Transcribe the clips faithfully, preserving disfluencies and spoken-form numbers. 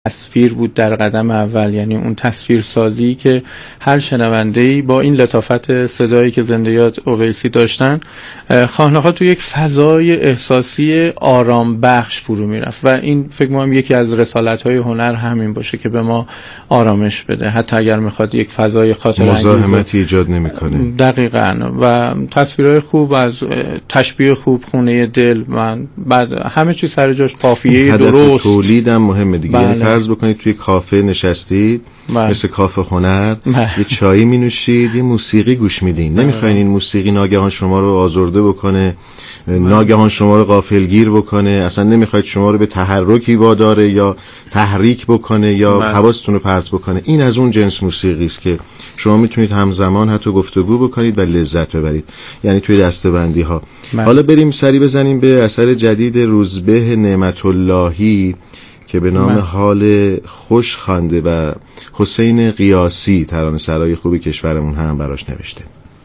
تصویر بود در قدم اول، یعنی اون تصویر سازی که هر شنونده‌ای با این لطافت صدایی که زنده یاد اویسی داشتن خانه‌ها تو یک فضای احساسی آرام بخش فرو میرفت و این فکر می‌کنم یکی از رسالت‌های هنر همین باشه که به ما آرامش بده، حتی اگر می‌خواد یک فضای خاطر انگیز مزاحمتی ایجاد نمی‌کنه. دقیقاً. و تصویرهای خوب از تشبیه خوب، خونه دل، من بعد همه چیز سر جاش، قافیه درست، تولیدم مهمه دیگه. بله. یعنی فرض بکنید توی کافه نشستید، بله. مثل کافه هنر، بله. یه چایی می نوشید، یه موسیقی گوش میدین، نمیخواین این موسیقی ناگهان شما رو آزرده بکنه، بله. ناگهان شما رو غافلگیر بکنه، اصلا نمیخواید شما رو به تحرکی واداره یا تحریک بکنه یا بله. حواستون رو پرت بکنه. این از اون جنس موسیقی است که شما میتونید همزمان حتی گفتگو بکنید و لذت ببرید، یعنی توی دسته‌بندی ها. بله. حالا بریم سری بزنیم به اثر جدید روزبه نعمت اللهی که به نام من. حال خوش خوانده و حسین قیاسی ترانه‌سرای خوبی کشورمون هم براش نوشته.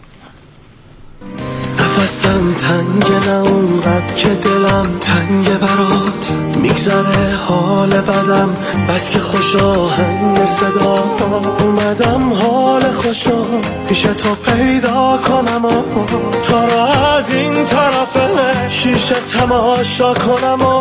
نفسم تنگ، نه اونقدر که دلم تنگ برات، میگذره حال بدم بس که خوش آهنگ صدا اومدم حال خوشا پیش تو پیدا کنم و تو رو از این طرف شیشه تماشا کنم و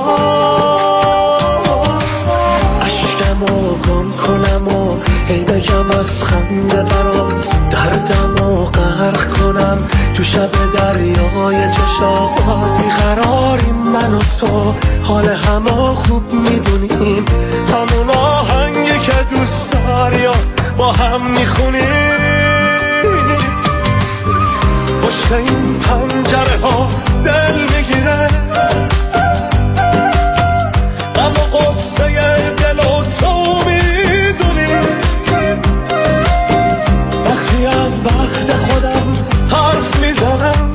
عشقمو گم کنم و هی بگم از خنده برات، دردمو غرق کنم تو شب دریای چشات، بیقراریم من و تو، حال همو خوب میدونیم، همون آهنگی که دوست داری با هم میخونیم، پشت این پنجره ها دل میگیره غم و قصه دل و تو میدونی، وقتی از بخت خودم حرف میزنم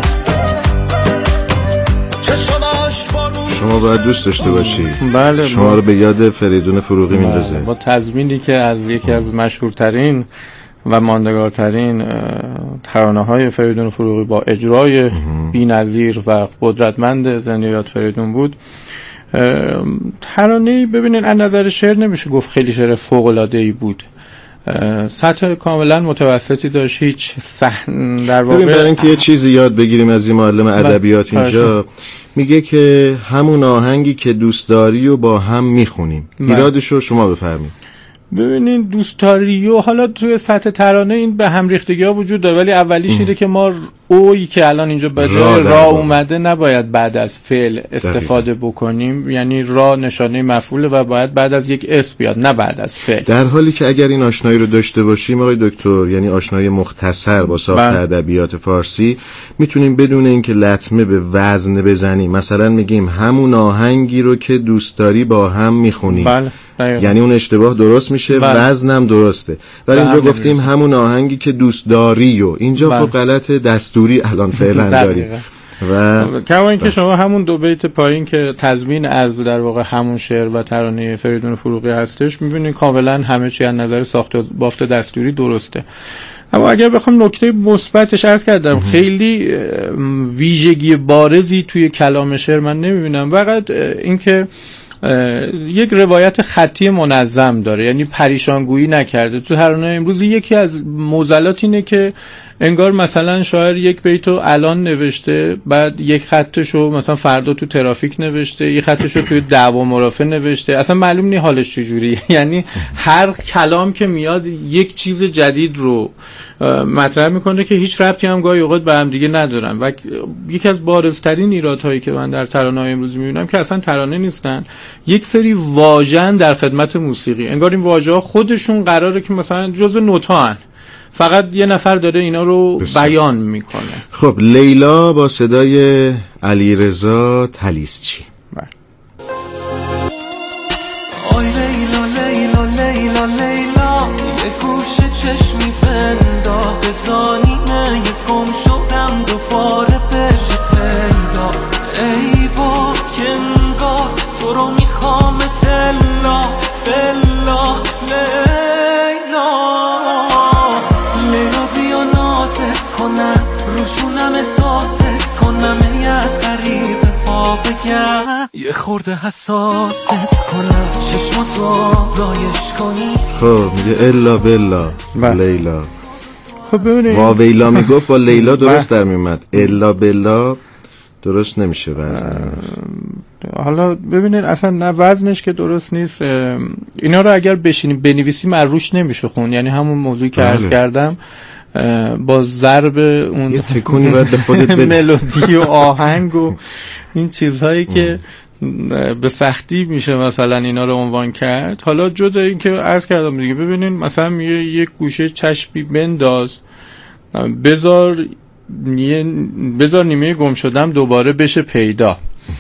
چشمش بارون. شما باید دوست داشته باشی. بله. شما رو به یاد فریدون فروغی میندازه با تضمینی که از یکی از مشهورترین و ماندگارترین ترانه‌های فریدون فروغی با اجرای بی‌نظیر و قدرتمند زنده یاد فریدون بود. ترانه‌ای ببینین از نظر شعر نمیشه گفت خیلی شعر فوق‌العاده‌ای بود، سطح کاملا متوسطی داشت، هیچ صحن در واقع. ببین برای اینکه یه چیزی یاد بگیریم از این معلم ادبیات اینجا میگه که همون آهنگی که دوست داری و با هم میخونیم. ایرادشو شما بفرمایید. ببینین دوستاری و حالا توی سطح ترانه این به هم ریختگی ها وجود داره، ولی اولیش اینه که ما اویی که الان اینجا به جای را اومده نباید بعد از فعل استفاده دقیقا. بکنیم، یعنی را نشانه مفعوله و باید بعد از یک اسم بیاد نه بعد از فعل، در حالی که اگر این آشنایی رو داشته باشیم آقای دکتر، یعنی آشنایی مختصر با ساخت ادبیات فارسی، میتونیم بدون اینکه لطمه به وزن بزنیم مثلا میگیم همون آهنگی رو که دوست داری با هم میخونیم. بله. یعنی اون اشتباه درست میشه، وزنم درسته. ولی اینجا گفتیم همون آهنگی که دوست داری و اینجا خب غلط دستوری الان فعلا داریم. و کما اینکه شما همون دو بیت پایین که تضمین از در واقع همون شعر و ترانه فریدون فروغی هستش، میبینید کاملا همه چی از نظر ساخت و بافت دستوری درسته. اما اگر بخوام نکته مثبتش عرض کردم، خیلی ویژگی بارزی توی کلام شعر من نمیبینم، فقط اینکه یک روایت خطی منظم داره، یعنی پریشانگویی نکرده. تو ترانه امروز یکی از معضلات اینه که انگار مثلا شاعر یک بیتو الان نوشته، بعد یک خطشو مثلا فردا تو ترافیک نوشته، یک خطشو توی دعوا مرافعه نوشته، اصلا معلوم نی حالش چجوریه. یعنی هر کلام که میاد یک چیز جدید رو مطرح میکنه که هیچ ربطی هم گاهی اوقات به هم دیگه ندارن. و یکی از بارزترین ایرادهایی که من در ترانه‌های امروز میبینم که اصلا ترانه نیستن، یک سری واژه‌ن در خدمت موسیقی، انگار این واژه‌ها خودشون قراره که مثلا جزء نوت‌هان، فقط یه نفر داره اینا رو بسید. بیان میکنه. خب لیلا با صدای علیرضا تلیسچی. آی لیلا لیلا لیلا لیلا، یه گوشه چشمی بندا بزانینه، یه گم شدم دوباره پیش پیدا، ای با کنگاه تو رو میخوام تلا بلا لیلا، لیلا بیا نازت کنم روشونم احساست کنم، ای از غریبه ها بگم یه خورده حساست کنم چشمات رو رایش کنی. خب میگه الا بلا لیلا. خب ببینید واویلا میگفت با لیلا درست در میومد، الا بلا درست نمیشه وزن. حالا ببینید اصلا نه وزنش که درست نیست، اینا رو اگر بشینیم بنویسیم روش نمیشه خون، یعنی همون موضوعی که عرض کردم با ضرب اون یه تکونی باید به خودت بده، ملودی و آهنگ و این چیزهایی که به سختی میشه مثلا اینا رو عنوان کرد. حالا جدا این که عرض کردم دیگه، ببینین مثلا میگه یک گوشه چشمی بنداز، بذار بذار نیمه گم شدم دوباره بشه پیدا.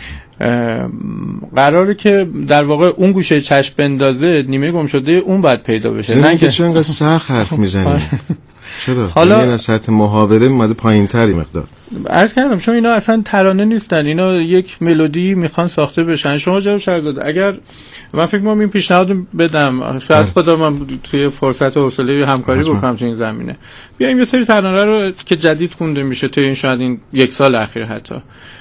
قراره که در واقع اون گوشه چشم بندازه، نیمه گم شده اون باید پیدا بشه، نه که چون انقدر سخت حرف میزنی. چرا؟ حالا یعنی از سطح محاوره اومده پایین‌تری مقدار. عرض کردم چون اینا اصلا ترانه نیستن، اینا یک ملودی میخوان ساخته بشن. شما جواب شهرزاد اگر من فکر می‌کنم این پیشنهاد بدم، شاید خدا من توی فرصت و حوصله همکاری بکنم تو این زمینه، بیایم یه سری ترانه رو که جدید خونده میشه توی این شاید این یک سال اخیر حتی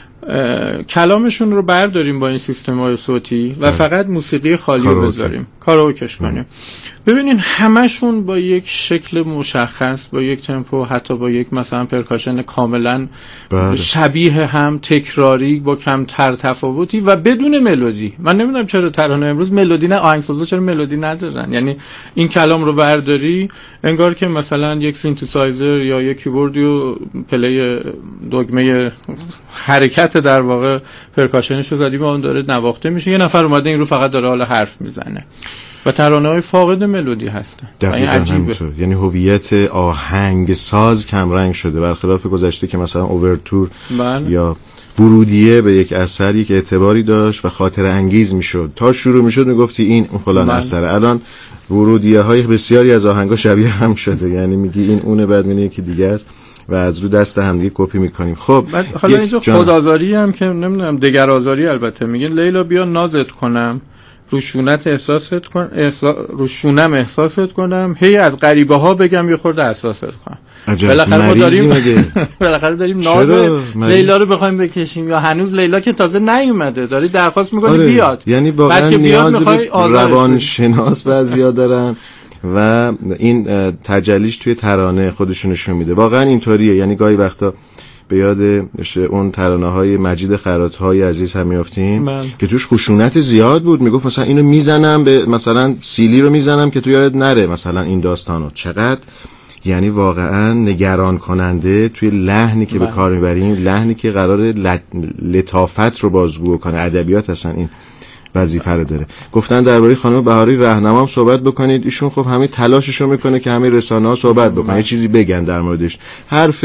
کلامشون رو برداریم با این سیستم‌های صوتی و فقط موسیقی خالی رو بذاریم، کاراوکش کنیم. ببینین همشون با یک شکل مشخص، با یک تمپو، حتی با یک مثلا پرکاشن کاملا بله. شبیه هم، تکراری، با کمتر تفاوتی و بدون ملودی. من نمیدونم چرا ترانه امروز ملودی نه، آهنگسازا چرا ملودی ندارن. یعنی این کلام رو برداری انگار که مثلا یک سینتزایزر یا یک کیبورد و پلی دگمه حرکت در واقع پرکاشنش رو زدی و اون داره نواخته میشه، یه نفر اومده این رو فقط داره حالا حرف میزنه و ترانه‌های فاقد ملودی هستن. این عجیبه، یعنی هویت آهنگ ساز کم رنگ شده، برخلاف گذشته که مثلا اوورتور بله. یا ورودیه به یک اثر یک اعتباری داشت و خاطر انگیز میشد، تا شروع میشد میگفتی این اون فلان اثره. الان ورودیه های بسیاری از آهنگا شبیه هم شده، یعنی میگی این اونه، بعد میگی یکی دیگه است و از رو دست هم دیگه کپی میکنیم. خب حالا اینجا خودآزاری هم که نمیدونم دگرآزاری، البته میگن لیلا بیا نازت کنم، روشونت احساست کن، احسا... روشونم احساست کنم، هی از غریبه ها بگم یه خورده احساست کنم. بالاخره ما داریم بالاخره داریم ناز لیلا رو بخوایم بکشیم، یا هنوز لیلا که تازه نیومده داری درخواست میکنی آره. بیاد، یعنی واقعا نیاز به روانشناس بعضیا دارن و این تجلیش توی ترانه خودشونشون میده. واقعا اینطوریه، یعنی گاهی وقتا به یاد اون ترانه‌های مجید خیرات‌های عزیز هم میافتیم که توش خشونت زیاد بود. میگفت مثلا اینو میزنم به مثلا سیلی رو میزنم که تو یاد نره مثلا این داستانو. چقدر یعنی واقعا نگران کننده توی لحنی که به کار میبریم، لحنی که قراره لطافت رو بازگو کنه. ادبیات اصلا این وظیفه رو داره. گفتن درباره خانم بهاری رهنمام صحبت بکنید، ایشون خب همه تلاششو میکنه که همه رسانه‌ها صحبت بکنن، یه چیزی بگن در موردش. حرف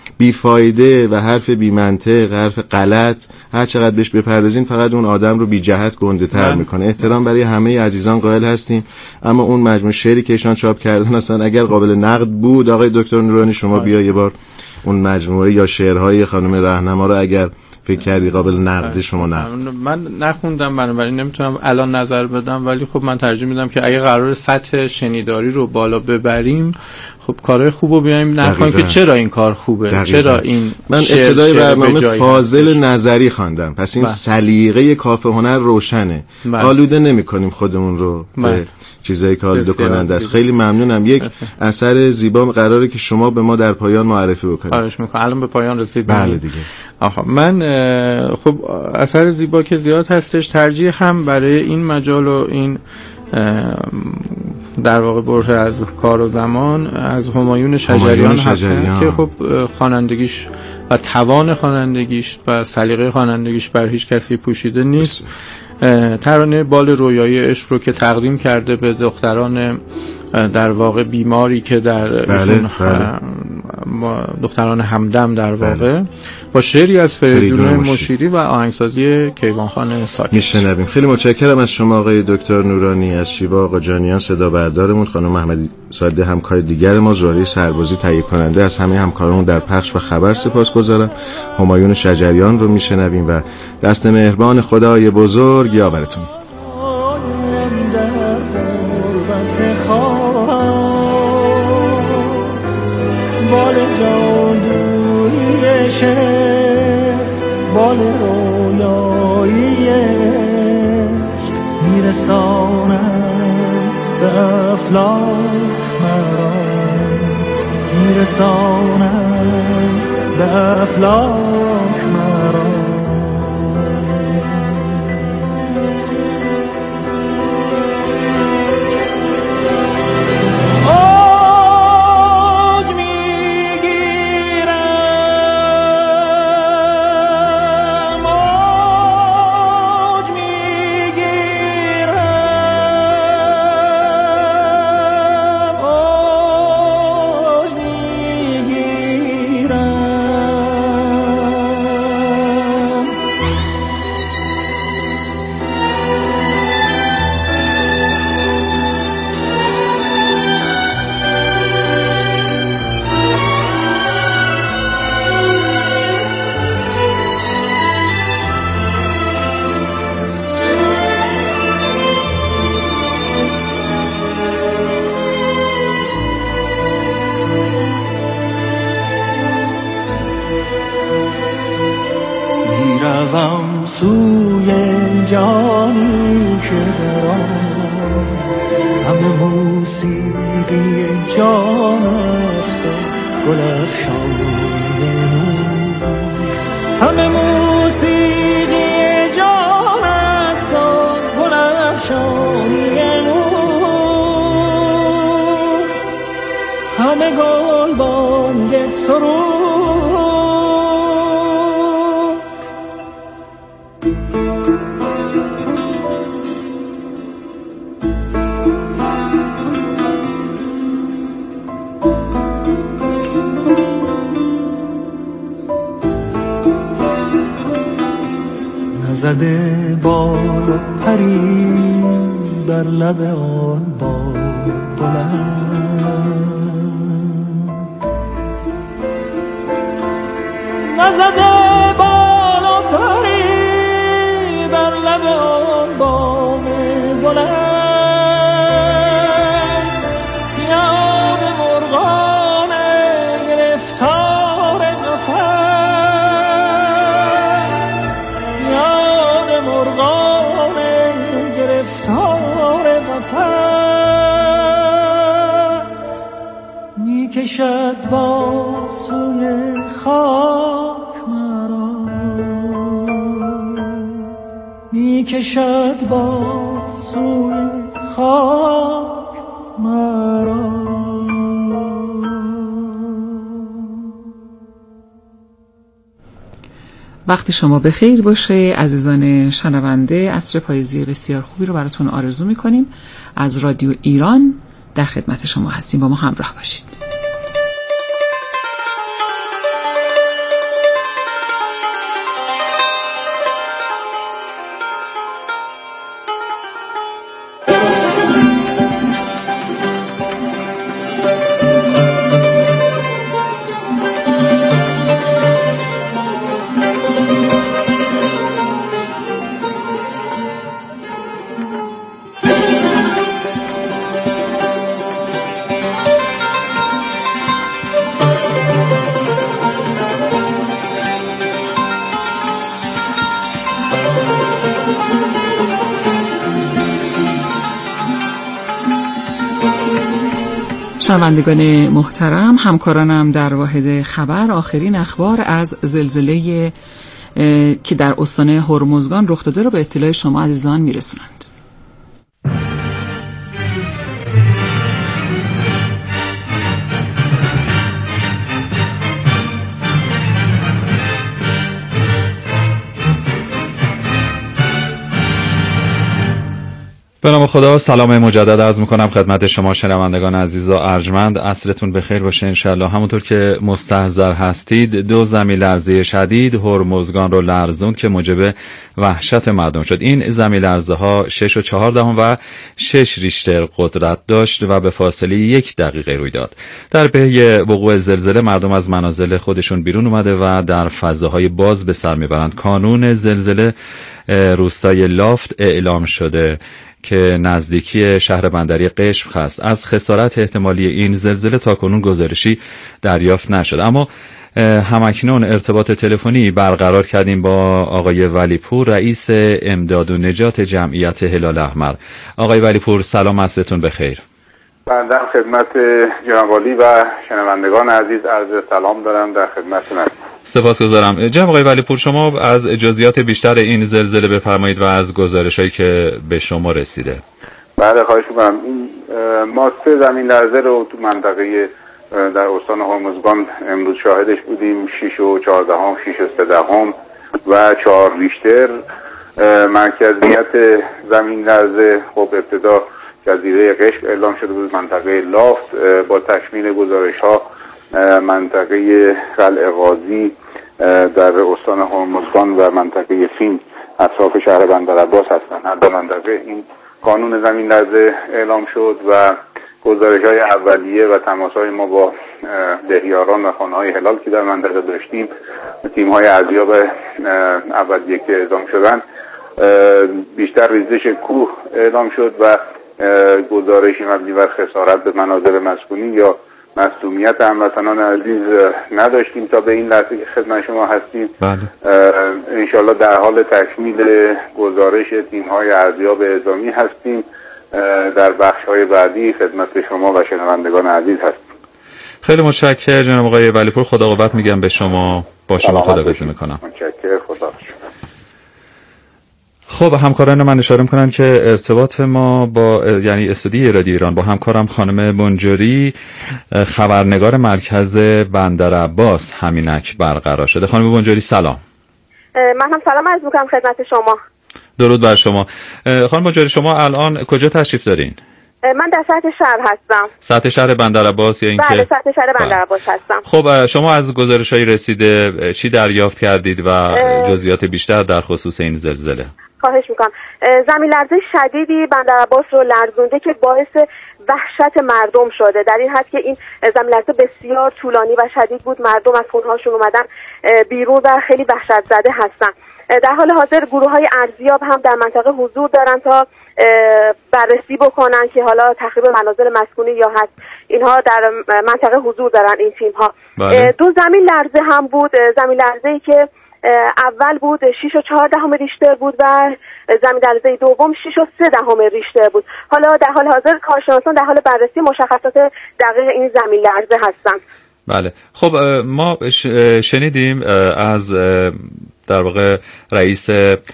بیفایده و حرف بی منطق، حرف غلط، هر چقدر بهش بپردازین فقط اون آدم رو بی جهت گنده تر میکنه. احترام برای همه عزیزان قائل هستیم، اما اون مجموع شعری که ایشان چاپ کردن اصلا اگر قابل نقد بود، آقای دکتر نورانی شما بیا یه بار اون مجموعه یا شعرهای خانم رهنما رو اگر فکر کردی قابل نقد شما نقد. من نخوندم بنابراین نمیتونم الان نظر بدم، ولی خب من ترجیح میدم که اگه قرار سطح شنیداری رو بالا ببریم، خب کارهای خوبو بیایم نخوایم که چرا این کار خوبه دقیقا. چرا این من ابتدای برنامه فاضل نظری خواندم، پس این سلیقه کافه هنر روشنه. بله. آلوده نمی‌کنیم خودمون رو بله. به چیزایی که آلوده کننده است. خیلی ممنونم. یک اثر زیبا قراره که شما به ما در پایان معرفی بکنید. خواهش می‌کنم. الان به پایان رسید. بله دیگه. آها من خب اثر زیبا که زیاد هستش، ترجیح هم برای این مجال و این در واقع بره از کار و زمان از همایون شجریان هستن که خب خوانندگیش و توان خوانندگیش و سلیقه خوانندگیش بر هیچ کسی پوشیده نیست. ترانه بال رویایی عشق رو که تقدیم کرده به دختران در واقع بیماری که در بله، بله. دختران همدم در واقع بله. با شعری از فریدون مشیری و آهنگسازی کیوانخان ساکت میشنویم. خیلی متشکرم از شما آقای دکتر نورانی، از شیوا آقا جانیان صدا بردارمون، خانم محمدی ساده همکار دیگر ما، زوری سربازی تهیه کننده، از همه همکارمون در پخش و خبر سپاسگزارم. همایون شجریان رو میشنویم و دست مهربان خدای بزرگ یاورتون. بال جادویی شعر، بال رویایی به افلاک مرا میرسانند به افلاک مرا. میروم سوی جانی که در آن همه موسیقی جان است و گل افشانی نور. همه موسیقی جان است و گل افشانی نور. همه گل بانگ سرود زده بال و پری بر لب آن بام بلند. نزده بال و پری بر لب آن بام بلند. یاد مرغان گرفتار نفس، یاد مرغان گرفتار قفس. میکشد با سوی خاک مرا، میکشد با سوی خاک مرا. وقت شما بخیر باشه عزیزان شنونده. عصر پاییزی بسیار خوبی رو براتون آرزو میکنیم. از رادیو ایران در خدمت شما هستیم، با ما همراه باشید. شنوندگان محترم، همکارانم در واحد خبر آخرین اخبار از زلزله که در استان هرمزگان رخ داده رو به اطلاع شما عزیزان میرسونند. به نام خدا، سلام مجدد عرض میکنم خدمت شما شنوندگان عزیز و ارجمند. عصرتون بخیر باشه انشالله. همونطور که مستحضر هستید، دو زمین لرزه شدید هرمزگان رو لرزوند که موجب وحشت مردم شد. این زمین لرزه ها شش و چهار دهم و شش ریشتر قدرت داشت و به فاصله یک دقیقه روی داد. در پی وقوع زلزله مردم از منازل خودشون بیرون اومده و در فضاهای باز به سر میبرند. کانون زلزله روستای لافت اعلام شده که نزدیکی شهر بندری قشم هست. از خسارت احتمالی این زلزله تاکنون گزارشی دریافت نشد، اما همکنون ارتباط تلفنی برقرار کردیم با آقای ولیپور، رئیس امداد و نجات جمعیت هلال احمر. آقای ولیپور سلام، عصرتون بخیر. بنده خدمت جناب عالی و شنوندگان عزیز عرض سلام دارم در خدمتتون. سپاسگزارم. جناب آقای ولیپور، شما از جزئیات بیشتر این زلزله بفرمایید و از گزارش‌هایی که به شما رسیده. بله خواهش می‌کنم. ما سه زمین لرزه رو تو منطقه در استان هرمزگان امروز شاهدش بودیم، شش و چهاردهم، شش و سیزدهم و چهار ریشتر. مرکزیت زمین لرزه خب ابتدا جزیره قشم اعلام شده بود، منطقه لافت، با تکمیل گزارش‌ها منطقه قلعه قاضی در استان هرمزگان و منطقه فین اطراف شهر بندرعباس هستند. هر دو منطقه این قانون زمین لرزه اعلام شد و گزارش‌های اولیه و تماس‌های ما با دهیاران و خانه‌های هلال که در منطقه داشتیم، تیم‌های ارزیاب اولیه که اعزام شدن، بیشتر ریزش کوه اعلام شد و گزارشی مبنی بر خسارت به منازل مسکونی یا مصدومیت هموطنان عزیز نداشتیم تا به این لحظه که خدمت شما هستیم. بله. انشالله در حال تکمیل گزارش تیم‌های ارزیاب اعزامی هستیم. در بخش‌های بعدی خدمت شما و شنوندگان عزیز هستیم. خیلی متشکرم جناب آقای ولیپور، خدا قوت میگم به شما. با شما خداحافظی میکنم. متشکرم، خدا. خب همکاران من اشاره میکنن که ارتباط ما با یعنی استودیوی رادیو ایران با همکارم خانم بنجوری، خبرنگار مرکز بندرعباس همینک برقرار شده. خانم بنجوری سلام. من هم سلام عرض میکنم خدمت شما. درود بر شما. خانم بنجوری، شما الان کجا تشریف دارین؟ من در سطح شهر هستم. سطح شهر بندرعباس یا اینکه؟ بله سطح شهر بندرعباس هستم. خب شما از گزارش‌های رسیده چی دریافت کردید و جزئیات بیشتر در خصوص این زلزله؟ خواهش میکنم. زمین لرزه شدیدی بندرعباس رو لرزونده که باعث وحشت مردم شده، در این حد که این زمین لرزه بسیار طولانی و شدید بود. مردم از خونهاشون اومدن بیرون و خیلی وحشت زده هستن. در حال حاضر گروه های ارزیاب هم در منطقه حضور دارن تا بررسی بکنن که حالا تخریب منازل مسکونی یا هست، اینها در منطقه حضور دارن این تیم ها. بله. دو زمین لرزه هم بود، زمین لرزه‌ای که اول بود شش و چهار دهم ریشتر بود و زمین لرزه دوم شش و سه دهم ریشتر بود. حالا در حال حاضر کارشناسان در حال بررسی مشخصات دقیق این زمین لرزه هستن. بله. خب ما شنیدیم از در واقع رئیس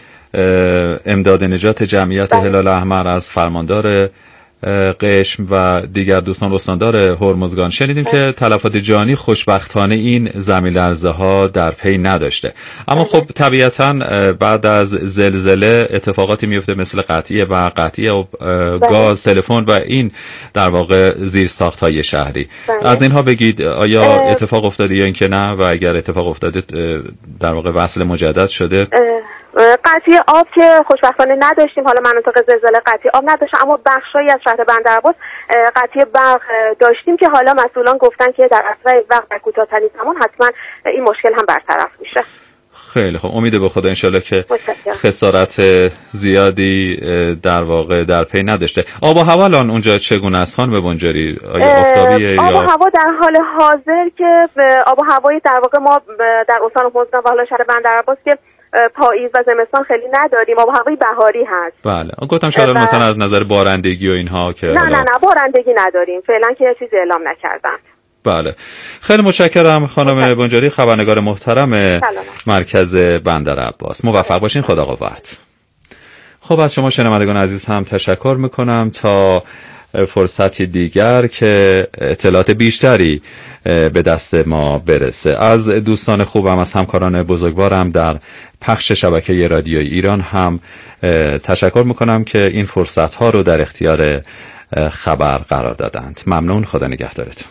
امداد نجات جمعیت هلال احمر، از فرماندار قشم و دیگر دوستان استاندار هرمزگان شنیدیم که تلفات جانی خوشبختانه این زمین لرزه ها در پی نداشته، اما خب طبیعتا بعد از زلزله اتفاقاتی میفته مثل قطعی و قطعی گاز، تلفن و این در واقع زیر ساخت های شهری. از اینها بگید آیا اتفاق افتاده یا اینکه نه، و اگر اتفاق افتاده در واقع وصل مجدد شده؟ قطعی آب که خوشبختانه نداشتیم، حالا مناطق زلزله قطعی آب نداشتن، اما بخشایی از شهر بندرعباس قطعی برق داشتیم که حالا مسئولان گفتن که در اسرع وقت در کوتاه‌ترین زمان حتما این مشکل هم برطرف میشه. خیلی خوب، امید به خدا انشالله که خسارت زیادی در واقع در پی نداشته. آب و هوا الان اونجا چگونه است خانم بنجوری؟ آیا آفتابیه یا آب و هوا در حال حاضر که آب و هوایی در واقع ما در استان هرمزگان و حالا شهر بندرعباس که پاییز و زمستان خیلی نداریم، آب و هوای بهاری هست. بله، گفتم شاید مثلا از نظر بارندگی و اینها که نه نه نه بارندگی نداریم فعلا که چیزی اعلام نکردن. بله، خیلی متشکرم خانم بنجوری، خبرنگار محترم مرکز بندرعباس. موفق باشین، خدا قوت. خب از شما شنوندگان عزیز هم تشکر میکنم. تا فرصتی دیگر که اطلاعات بیشتری به دست ما برسه از دوستان خوبم، از همکاران بزرگوارم در پخش شبکه رادیوی ایران هم تشکر میکنم که این فرصت ها رو در اختیار خبر قرار دادند. ممنون، خدا نگهدارتون.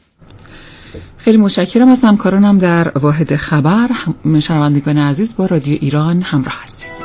خیلی متشکرم از همکارانم در واحد خبر. شنوندگان عزیز با رادیو ایران همراه هستید.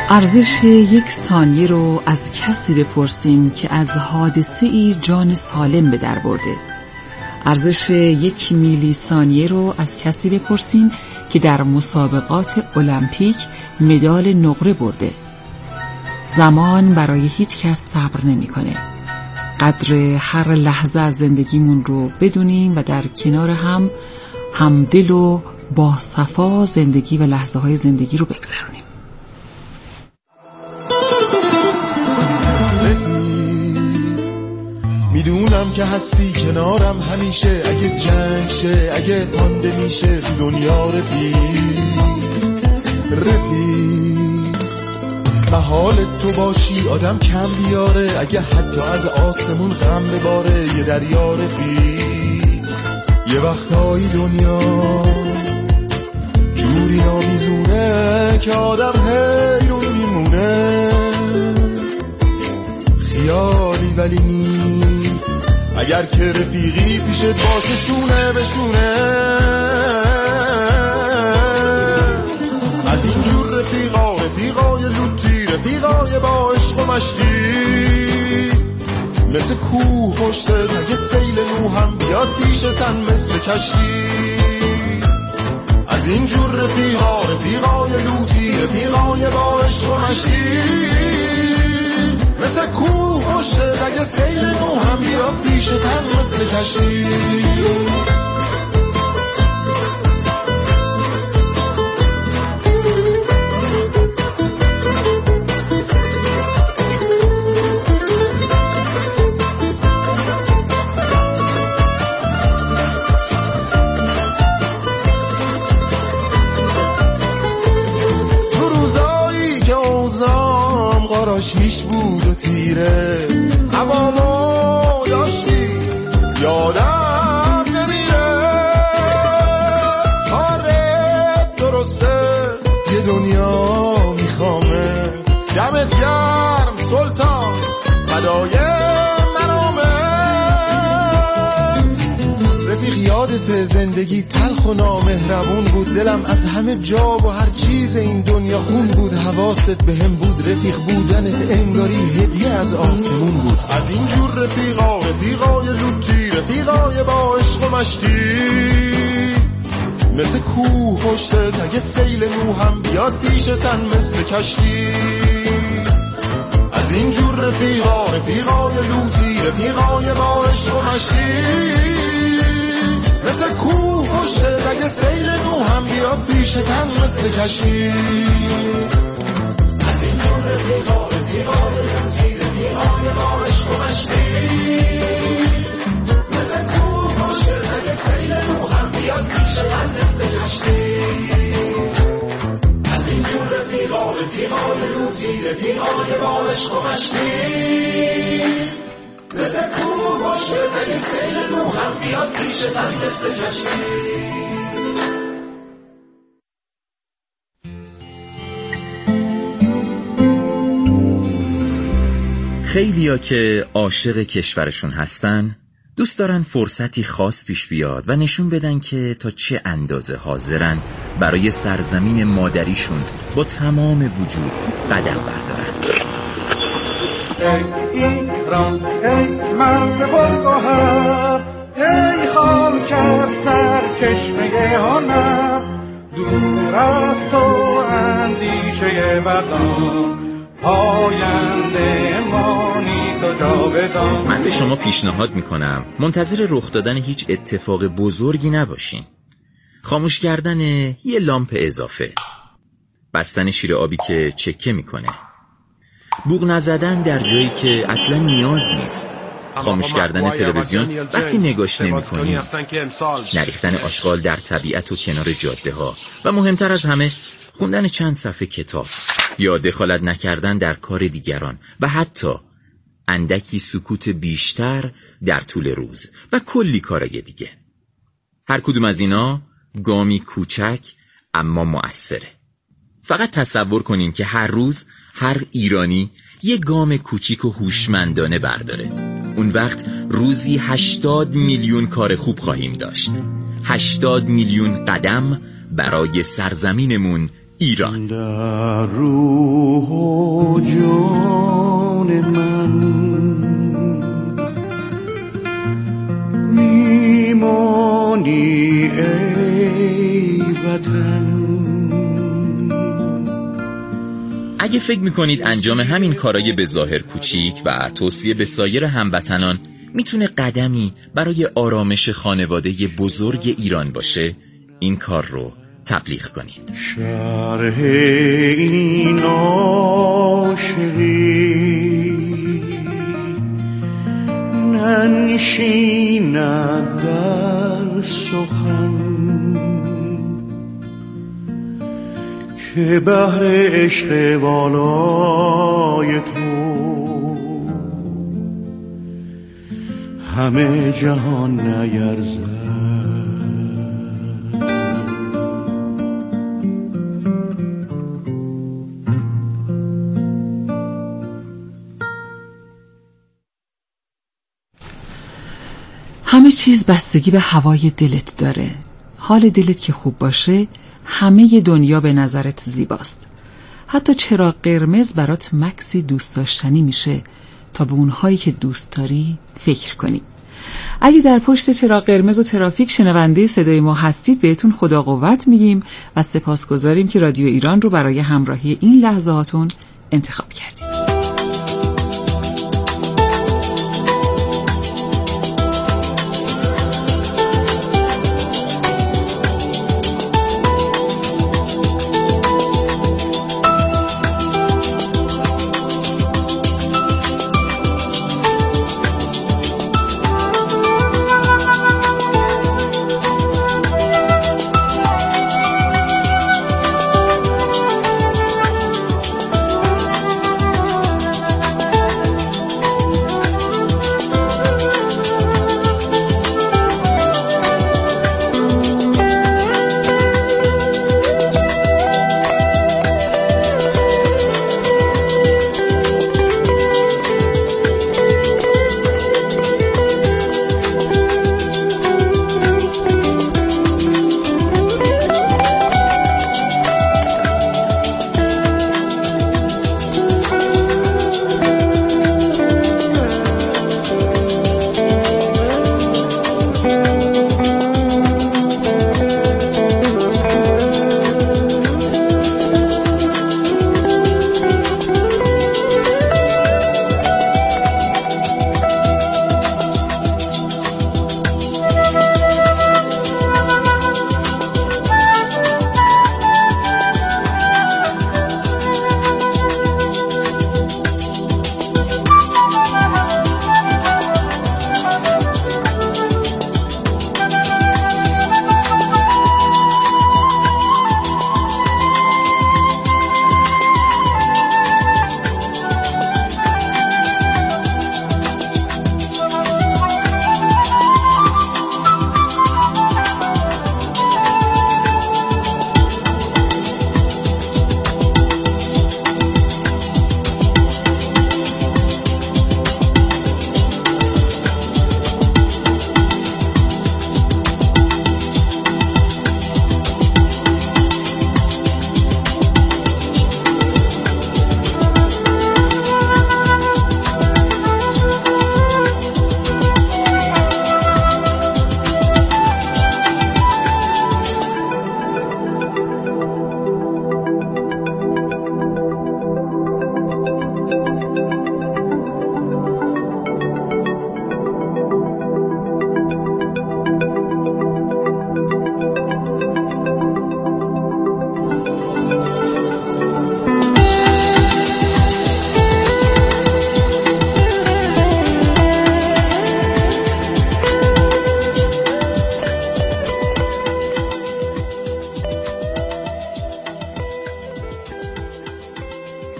ارزش یک ثانیه رو از کسی بپرسیم که از حادثه ای جان سالم به در برده. ارزش یک میلی ثانیه رو از کسی بپرسیم که در مسابقات المپیک مدال نقره برده. زمان برای هیچ کس صبر نمی‌کنه. قدر هر لحظه از زندگیمون رو بدونیم و در کنار هم همدل و با صفا زندگی و لحظه های زندگی رو بگذرونیم. میدونم که هستی کنارم همیشه، اگه جنگ شه اگه مانده میشه تو دنیا رفیق رفیق محال تو باشی آدم کم بیاره، اگه حتی از آسمون غم بباره یه دریا رفیق. یه وقتایی دنیا جوری نامیزونه که آدم حیرون میمونه، خیالی ولی نیست اگر که رفیقی پیشت باشه شونه بشونه. از اینجور رفیقا رفیقای لوتی، رفیقای با عشق و مشتی، مثل کوه پشتت اگه سیل نو هم بیاد پیشتن مثل کشتی. از اینجور رفیقا رفیقای لوتی، رفیقای با عشق و مشتی، مثل کوه پشتت اگه سیل نو هم بیاد پیشتن مثل کشتی. هیچ بود و تیره هوامو داشتی یادم نمیره، کارت درسته یه دنیا میخوامه، دمت گرم سلطان فدای منامه. رفیق یادت زندگی تلخ و نامهربون بود، دلم از همه جا و هر چیز این دنیا خون بود، حواست به هم بود، رفیق بودنت انگاری هدیه از آسمون بود. از اینجور رفیقا رفیقای لوتی، رفیقای با عشق و مشتی، مثل کوه پشتت اگه سیل نو هم بیاد پیشتن مثل کشتی. از اینجور رفیقا رفیقای لوتی، رفیقای با عشق و مشتی، مثل کوه پشتت اگه سیل نو هم بیاد پیشتن مثل کشتی. از اینجور رفیقا رفیقای لوتی، رفیقای با عشق و مشتی، مثل کوه پشتت اگه سیل نو هم بیاد پیشتن مثل کشتی. از اینجور رفیقا رفیقای لوتی، رفیقای با عشق و مشتی، مثل کوه پشتت اگه سیل نو هم بیاد پیشتن مثل کشتی. خیلیا که عاشق کشورشون هستن دوست دارن فرصتی خاص پیش بیاد و نشون بدن که تا چه اندازه حاضرن برای سرزمین مادریشون با تمام وجود قدم بردارن. ای ایران ای مرد بلگوهر، ای خاکر سرچشمه هنر، دور از تو اندیشه بدان، پاینده مانی تو جاودان. من به شما پیشنهاد میکنم منتظر رخ دادن هیچ اتفاق بزرگی نباشین. خاموش کردن یه لامپ اضافه، بستن شیر آبی که چکه میکنه، بوق نزدن در جایی که اصلا نیاز نیست، خاموش کردن تلویزیون وقتی نگاش نمی‌کنی، نریختن آشغال در طبیعت و کنار جاده ها و مهمتر از همه خوندن چند صفحه کتاب یا دخالت نکردن در کار دیگران و حتی اندکی سکوت بیشتر در طول روز و کلی کارای دیگه. هر کدوم از اینا گامی کوچک اما مؤثره. فقط تصور کنین که هر روز هر ایرانی یه گام کوچیک و هوشمندانه برداره. اون وقت روزی هشتاد میلیون کار خوب خواهیم داشت. هشتاد میلیون قدم برای سرزمینمون ایران. در روح اگه فکر میکنید انجام همین کارای به ظاهر کوچیک و توصیه به سایر هموطنان میتونه قدمی برای آرامش خانواده بزرگ ایران باشه، این کار رو تبلیغ کنید. شرح این عاشقی ننشیند در سخن که بحر عشق والای تو همه جهان نیرزد. همه چیز بستگی به هوای دلت داره. حال دلت که خوب باشه همه دنیا به نظرت زیباست. حتی چراغ قرمز برات مکسی دوست داشتنی میشه تا به اونهایی که دوست داری فکر کنی. اگه در پشت چراغ قرمز و ترافیک شنونده صدای ما هستید بهتون خدا قوت میگیم و سپاسگزاریم که رادیو ایران رو برای همراهی این لحظاتون انتخاب کردید.